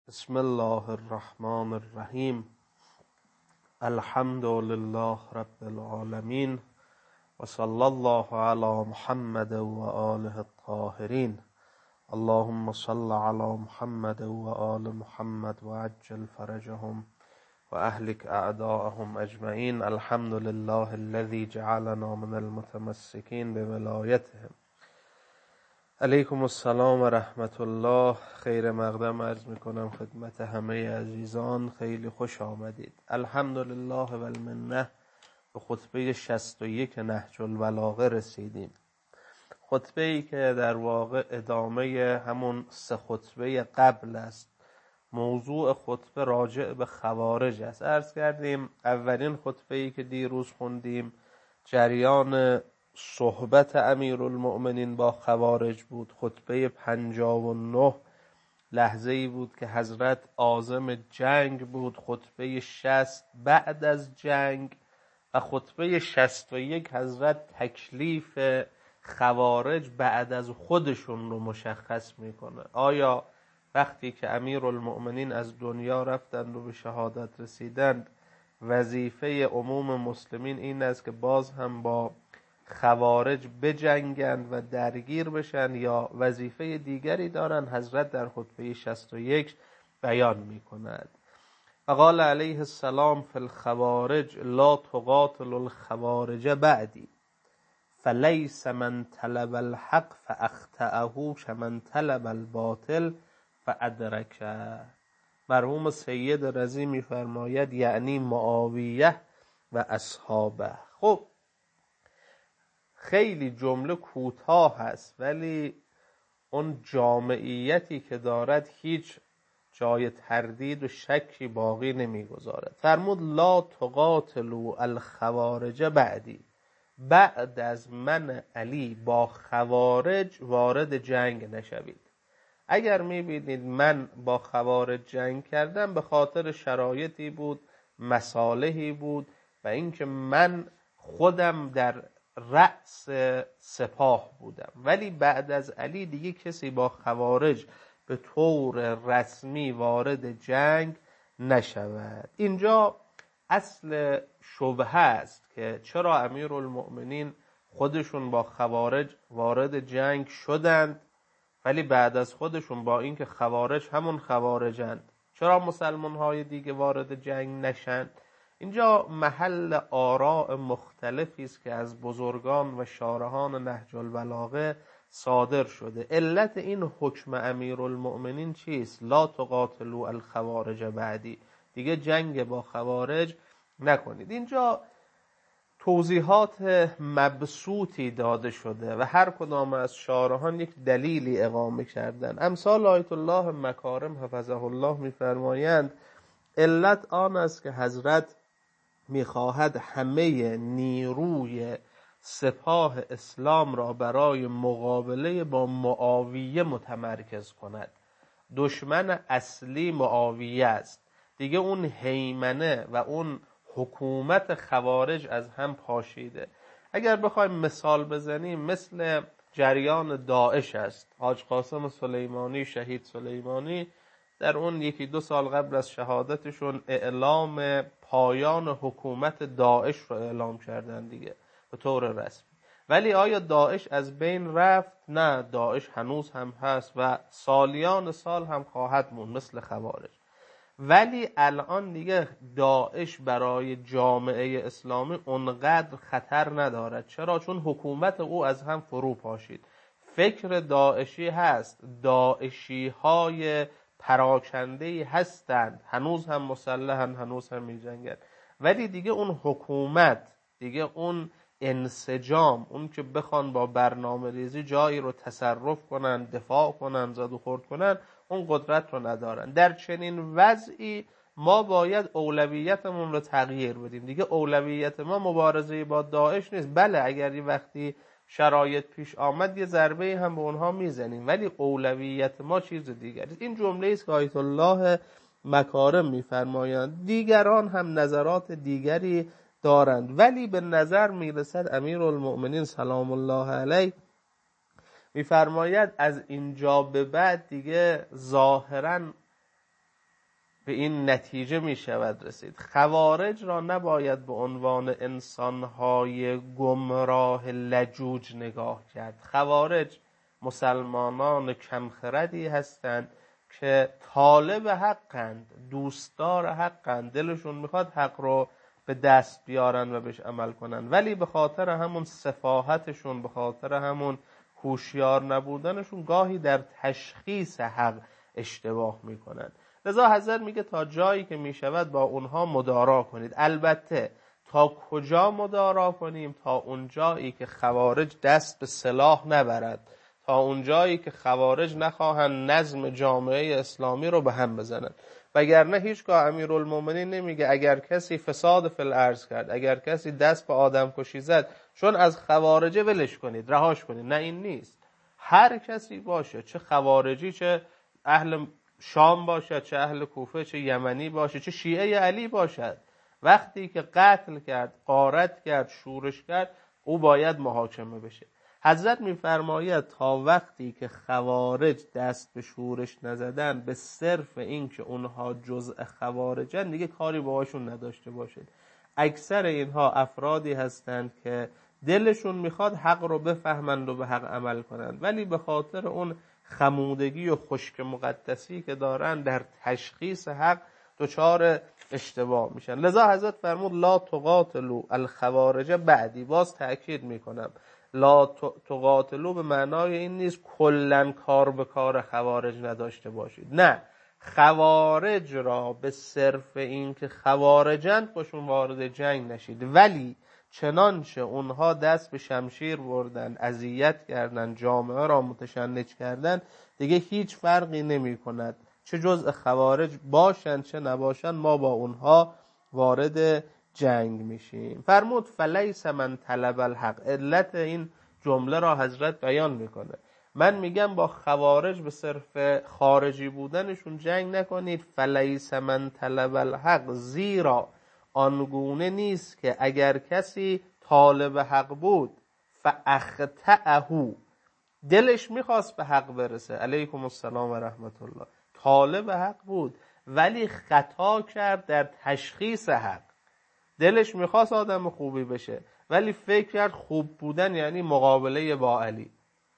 بسم الله الرحمن الرحیم. الحمد لله رب العالمین و صلی الله علی محمد و آله الطاهرین. اللهم صل علی محمد و آل محمد و عجل فرجهم و اهلک اعداءهم اجمعین. الحمد لله الذي جعلنا من المتمسکین بولایتهم. علیکم السلام و رحمت الله. خیر مقدم عرض میکنم خدمت همه عزیزان. خیلی خوش آمدید. الحمدلله و المنه. به خطبه 61 نهج البلاغه رسیدیم. خطبه ای که در واقع ادامه همون 3 خطبه قبل است. موضوع خطبه راجع به خوارج است. عرض کردیم اولین خطبه ای که دیروز خوندیم جریان صحبت امیرالمؤمنین با خوارج بود. خطبه 59 لحظه ای بود که حضرت عازم جنگ بود. خطبه 60 بعد از جنگ و خطبه 61 حضرت تکلیف خوارج بعد از خودشون رو مشخص میکنه. آیا وقتی که امیرالمؤمنین از دنیا رفتند و به شهادت رسیدند وظیفه عموم مسلمین این است که باز هم با خوارج بجنگند و درگیر بشن یا وظیفه دیگری دارند؟ حضرت در خطبه 61 بیان می کند. فقال علیه السلام فی الخوارج لا تقاتل الخوارج بعدی فلیس من طلب الحق فاخطأه كمن طلب الباطل فادرکه. مرحوم سید رضی می فرماید یعنی معاویه و اصحابه. خب خیلی جمله کوتاه هست ولی اون جامعیتی که دارد هیچ جای تردید و شکی باقی نمیگذارد. فرمود لا تقاتلوا الخوارج بعدی، بعد از من علی با خوارج وارد جنگ نشوید. اگر میبینید من با خوارج جنگ کردم به خاطر شرایطی بود، مصالحی بود و اینکه من خودم در رأس سپاه بودم، ولی بعد از علی دیگه کسی با خوارج به طور رسمی وارد جنگ نشود. اینجا اصل شبهه است که چرا امیرالمؤمنین خودشون با خوارج وارد جنگ شدند ولی بعد از خودشون با اینکه خوارج همون خوارجند چرا مسلمان های دیگه وارد جنگ نشند؟ اینجا محل آراء مختلفی است که از بزرگان و شارحان نهج البلاغه صادر شده. علت این حکم امیرالمؤمنین چیست؟ لا تقاتلوا الخوارج بعدی، دیگه جنگ با خوارج نکنید. اینجا توضیحات مبسوطی داده شده و هر کدام از شارحان یک دلیلی اقامه کردن. امثال آیت الله مکارم حفظه الله می‌فرمایند علت آن است که حضرت می‌خواهد همه نیروی سپاه اسلام را برای مقابله با معاویه متمرکز کند. دشمن اصلی معاویه است. دیگه اون هیمنه و اون حکومت خوارج از هم پاشیده. اگر بخوایم مثال بزنیم مثل جریان داعش است. حاج قاسم سلیمانی، شهید سلیمانی در اون 1-2 سال قبل از شهادتشون اعلام پایان حکومت داعش رو اعلام کردن دیگه به طور رسمی. ولی آیا داعش از بین رفت؟ نه، داعش هنوز هم هست و سالیان سال هم خواهد موند مثل خوارج. ولی الان دیگه داعش برای جامعه اسلامی اونقدر خطر ندارد. چرا؟ چون حکومت او از هم فرو پاشید. فکر داعشی هست، داعشی های پراکنده‌ای هستند، هنوز هم مسلحن، هنوز هم می‌جنگند، ولی دیگه اون حکومت، دیگه اون انسجام، اون که بخوان با برنامه ریزی جایی رو تصرف کنن، دفاع کنن، زد و خورد کنن، اون قدرت رو ندارن. در چنین وضعی ما باید اولویتمون رو تغییر بدیم. دیگه اولویت ما مبارزه با داعش نیست. بله اگر یه وقتی شرایط پیش آمد یه ضربه هم به اونها میزنیم، ولی اولویت ما چیز دیگری. این جمله است که آیت الله مکارم میفرمایند. دیگران هم نظرات دیگری دارند، ولی به نظر میرسد امیرالمؤمنین سلام الله علیه میفرماید از اینجا به بعد دیگه ظاهراً به این نتیجه می شود رسید. خوارج را نباید به عنوان انسانهای گمراه لجوج نگاه کرد. خوارج مسلمانان کمخردی هستند که طالب حقند، دوستدار حقند، دلشون میخواد حق رو به دست بیارن و بهش عمل کنن، ولی به خاطر همون سفاهتشون، به خاطر همون هوشیار نبودنشون گاهی در تشخیص حق اشتباه میکنن. لذا حضرت میگه تا جایی که میشود با اونها مدارا کنید. البته تا کجا مدارا کنیم؟ تا اون جایی که خوارج دست به سلاح نبرد، تا اون جایی که خوارج نخواهند نظم جامعه اسلامی رو به هم بزنند. وگرنه هیچگاه امیرالمومنین نمیگه اگر کسی فساد فی الارض کرد، اگر کسی دست به آدم کشی زد، چون از خوارجه ولش کنید، رهاش کنید. نه، این نیست. هر کسی باشه، چه خوارجی، چه اهل شام باشد، چه اهل کوفه، چه یمنی باشه، چه شیعه علی باشد، وقتی که قتل کرد، غارت کرد، شورش کرد، او باید محاکمه بشه. حضرت میفرماید تا وقتی که خوارج دست به شورش نزدن، به صرف این که اونها جزء خوارجن، دیگه کاری باهاشون نداشته باشید. اکثر اینها افرادی هستند که دلشون میخواد حق رو بفهمند و به حق عمل کنند، ولی به خاطر اون خمودگی و خشک مقدسی که دارن در تشخیص حق دچار اشتباه میشن. لذا حضرت فرمود لا تقاتلوا الخوارج بعدی. باز تأکید میکنم، لا تقاتلوا به معنای این نیست کلن کار به کار خوارج نداشته باشید. نه، خوارج را به صرف این که خوارجند باشون وارد جنگ نشید، ولی چنانچه اونها دست به شمشیر بردن، اذیت کردن، جامعه را متشنج کردن، دیگه هیچ فرقی نمی کند چه جزء خوارج باشند چه نباشند، ما با اونها وارد جنگ میشیم. فرمود فلیس من طلب الحق. علت این جمله را حضرت بیان میکنه. من میگم با خوارج به صرف خارجی بودنشون جنگ نکنید. فلیس من طلب الحق، زیرا آنگونه نیست که اگر کسی طالب حق بود فاخطأه، دلش میخواست به حق برسه، علیکم السلام و رحمت الله، طالب حق بود ولی خطا کرد در تشخیص حق. دلش میخواست آدم خوبی بشه ولی فکر کرد خوب بودن یعنی مقابله با علی.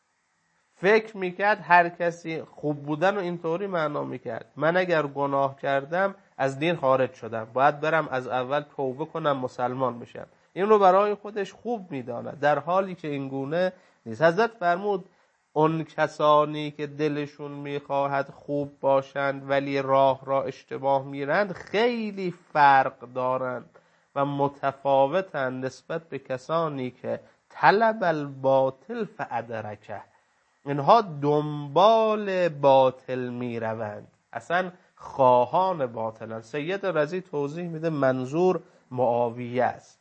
فکر میکرد هر کسی خوب بودن رو اینطوری معنا میکرد، من اگر گناه کردم از دین خارج شدم، باید برم از اول توبه کنم مسلمان بشم. این رو برای خودش خوب میداند، در حالی که این گونه نیست. حضرت فرمود اون کسانی که دلشون میخواهد خوب باشند ولی راه را اشتباه میرند خیلی فرق دارند و متفاوتند نسبت به کسانی که طلب الباطل فادرکه، اینها دنبال باطل می روند، اصلا خواهان باطلند. سید رضی توضیح میده منظور معاویه است.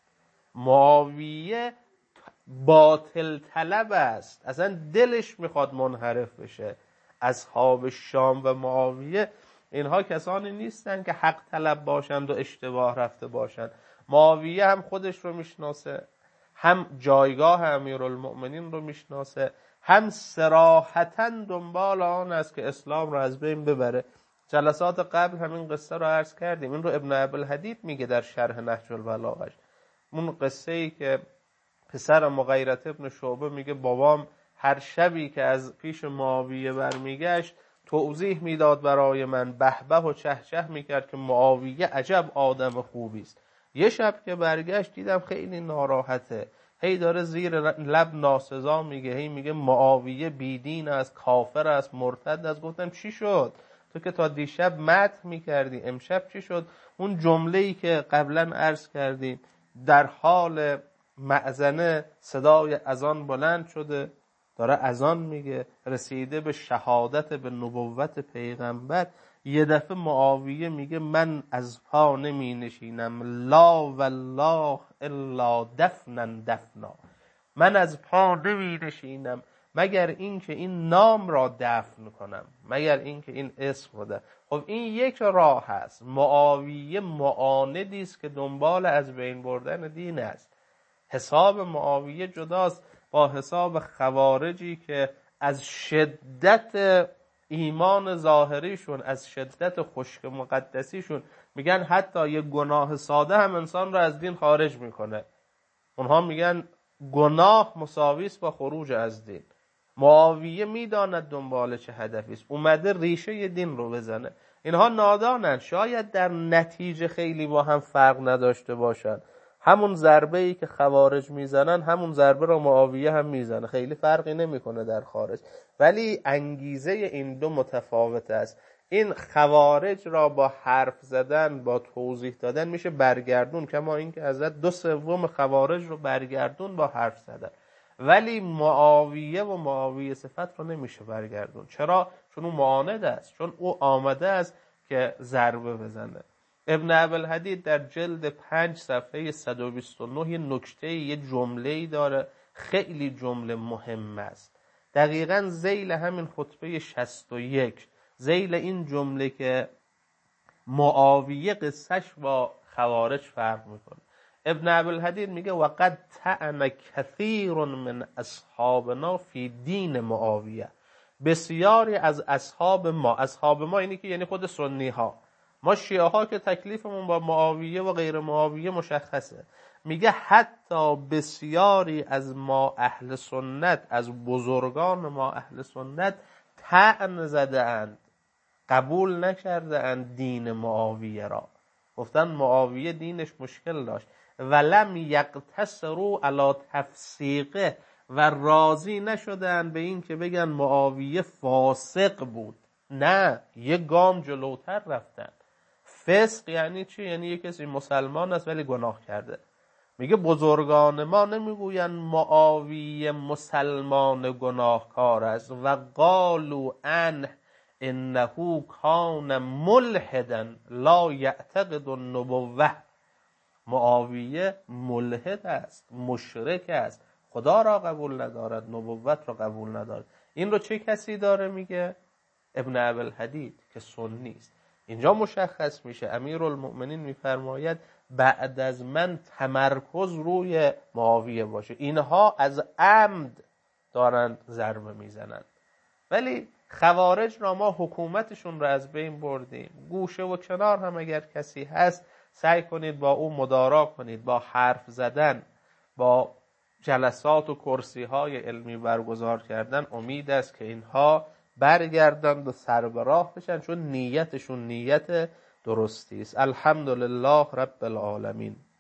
معاویه باطل طلب است، اصلا دلش میخواد منحرف بشه. اصحاب شام و معاویه اینها کسانی نیستن که حق طلب باشند و اشتباه رفته باشند. معاویه هم خودش رو میشناسه، هم جایگاه امیرالمؤمنین رو میشناسه، هم صراحتاً دنبال آن است که اسلام رو از بین ببره. جلسات قبل همین قصه رو عرض کردیم. این رو ابن ابوالحدید میگه در شرح نهج البلاغه. اون قصه ای که پسر مغیرة ابن شعبه میگه بابام هر شبی که از پیش معاویه برمیگشت توضیح میداد برای من، بهبه و چهچه میکرد که معاویه عجب آدم خوبی است. یه شب که برگشت دیدم خیلی ناراحته، هی داره زیر لب ناسزا میگه، هی میگه معاویه بیدین است، کافر است، مرتد است. گفتم چی شد؟ تو که تا دیشب مدح میکردی، امشب چی شد؟ اون جمله‌ای که قبلا عرض کردیم، در حال مأذنه صدای اذان بلند شده، داره اذان میگه، رسیده به شهادت به نبوت پیغمبر. یه دفعه معاویه میگه من از پا نمی نشینم، لا والله الا دفنا دفنا، من از پا نمی نشینم مگر اینکه این نام را دفن کنم، مگر اینکه این اسم رو دفن. خب این یک راه هست. معاویه معاندی است که دنبال از بین بردن دین است. حساب معاویه جداست با حساب خوارجی که از شدت ایمان ظاهریشون، از شدت خشک مقدسیشون میگن حتی یه گناه ساده هم انسان رو از دین خارج میکنه. اونها میگن گناه مساوی است با خروج از دین. معاویه میداند دنبال چه هدفی است، اومده ریشه دین رو بزنه. اینها نادانن، شاید در نتیجه خیلی با هم فرق نداشته باشن. همون ضربه ای که خوارج میزنن همون ضربه رو معاویه هم میزنه، خیلی فرقی نمیکنه در خارج، ولی انگیزه این دو متفاوت است. این خوارج را با حرف زدن، با توضیح دادن میشه برگردون، کما اینکه حضرت 2/3 خوارج رو برگردون با حرف زدن، ولی معاویه و معاویه صفت رو نمیشه برگردون. چرا؟ چون او معاند است، چون او آمده است که ضربه بزنه. ابن ابوالحدید در جلد 5 صفحه 129 یه نکته، یه جمله‌ای داره، خیلی جمله مهم است. دقیقاً ذیل همین خطبه 61، ذیل این جمله که معاویه قصهش با خوارج فرق میکنه. ابن ابوالحدید میگه وقد طعن کثیر من اصحابنا فی دین معاویه. بسیاری از اصحاب ما اینی که یعنی خود سنی ها، ما شیعه ها که تکلیفمون با معاویه و غیر معاویه مشخصه، میگه حتی بسیاری از ما اهل سنت، از بزرگان ما اهل سنت طعن زده اند، قبول نکرده اند دین معاویه را. گفتن معاویه دینش مشکل داشت. ولم یقتصروا علی تفسیقه، و راضی نشدن به این که بگن معاویه فاسق بود، نه، یه گام جلوتر رفتن. فسق یعنی چی؟ یعنی یه کسی مسلمان است ولی گناه کرده. میگه بزرگان ما نمیگوین معاویه مسلمان گناهکار است، و قالوا انه کان ملحدا لا یعتقد النبوه. معاویه ملحد است، مشرک است، خدا را قبول ندارد، نبوت را قبول ندارد. این رو چه کسی داره میگه؟ ابن ابوالحدید که سنی است. اینجا مشخص میشه امیرالمؤمنین میفرماید بعد از من تمرکز روی معاویه باشه. اینها از عمد دارند ضربه میزنند، ولی خوارج را ما حکومتشون را از بین بردیم. گوشه و کنار هم اگر کسی هست سعی کنید با او مدارا کنید، با حرف زدن، با جلسات و کرسی های علمی برگزار کردن. امید است که اینها برگردند و سر به راه بشن، چون نیتشون نیت درستی است. الحمدلله رب العالمین.